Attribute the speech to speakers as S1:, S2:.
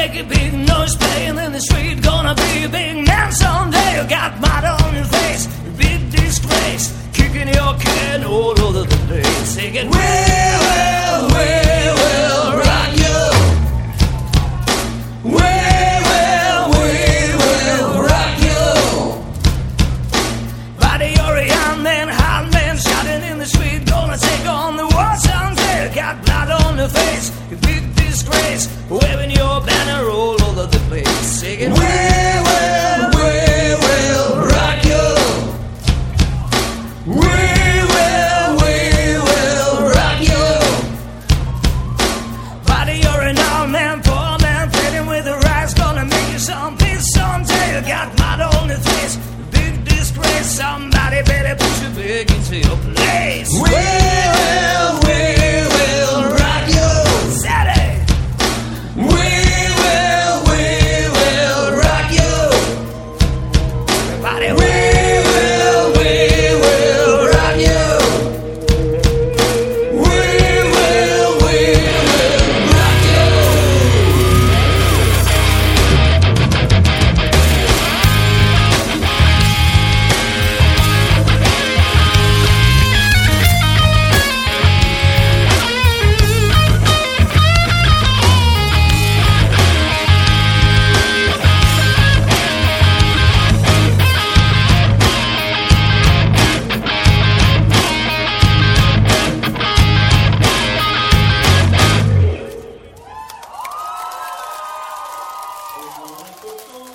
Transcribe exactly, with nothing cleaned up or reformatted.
S1: make a big noise playing in the street. Gonna be a big man someday. You got mud on your face, a big disgrace, kicking your can all over the place, singing, we will, we will rock you. We will, we will rock you. Buddy, you're a young man, hard man, shouting in the street. Gonna take on the world someday. You got blood on your face, a big disgrace, waving your banner all over the place, singing, we will, we will rock you. We will, we will rock you. Buddy, you're an old man, poor man, fighting with the rise. Gonna make you some peace someday. You got mud on your face, big disgrace. Somebody better put you big into your place. We will, we will rock you. Saturday. We will, we will rock you. Everybody, we will, we will rock you. We will, we will rock you.
S2: Thank you.